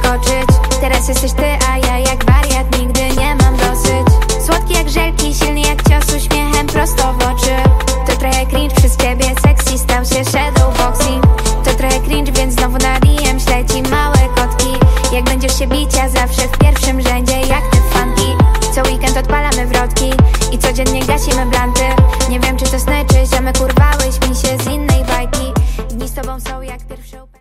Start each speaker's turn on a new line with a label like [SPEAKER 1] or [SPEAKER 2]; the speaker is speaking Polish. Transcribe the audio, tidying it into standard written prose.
[SPEAKER 1] zaskoczyć. Teraz jesteś ty, a ja jak wariat nigdy nie mam dosyć. Słodki jak żelki, silny jak cios, uśmiechem prosto w oczy. To trochę cringe przez ciebie, sexy stał się shadowboxing. To trochę cringe, więc znowu na DM śledzi małe kotki. Jak będziesz się bić, ja zawsze w pierwszym rzędzie jak te fanki. Co weekend odpalamy wrotki i codziennie gasimy blanty. Nie wiem czy to sny, czy ziomek urwałeś mi się z innej bajki. Dni z tobą są jak pierwsze